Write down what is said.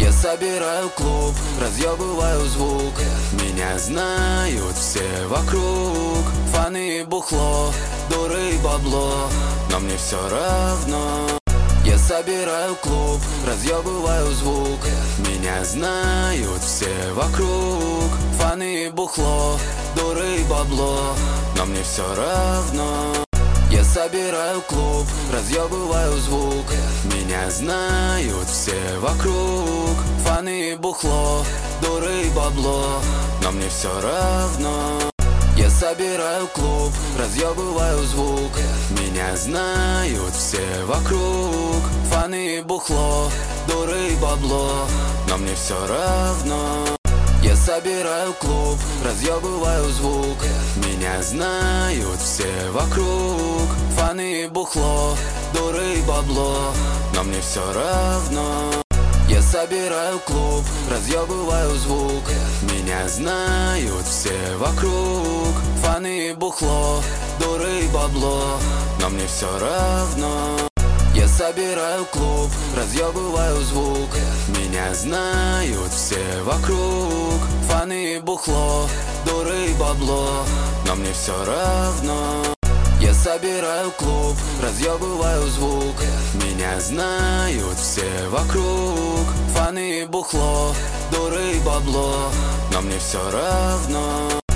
Я собираю клуб, разъебываю звук. Меня знают все вокруг. Фаны и бухло, дуры и бабло, но мне все равно. Я собираю клуб, разъебываю звук. Меня знают все вокруг. Фаны и бухло, дуры и бабло, но мне все равно. Я собираю клуб, разъебываю звук. Меня знают все вокруг. Фаны и бухло, дуры и бабло, но мне все равно. Я собираю клуб, разъебываю звук. Меня знают все вокруг. Фаны и бухло, дуры и бабло, но мне все равно. Я собираю клуб, разъебываю звук. Меня знают все вокруг. Фаны и бухло, дуры и бабло, но мне все равно. Я собираю клуб, разъебываю звук. Меня знают все вокруг. Фаны и бухло, дуры и бабло, но мне все равно. Я собираю клуб, разъебываю звук. Меня знают все вокруг. Фаны и бухло, дуры и бабло, но мне все равно. Я собираю клуб, разъебываю звук. Меня знают все вокруг. Фаны и бухло, дуры и бабло, но мне все равно.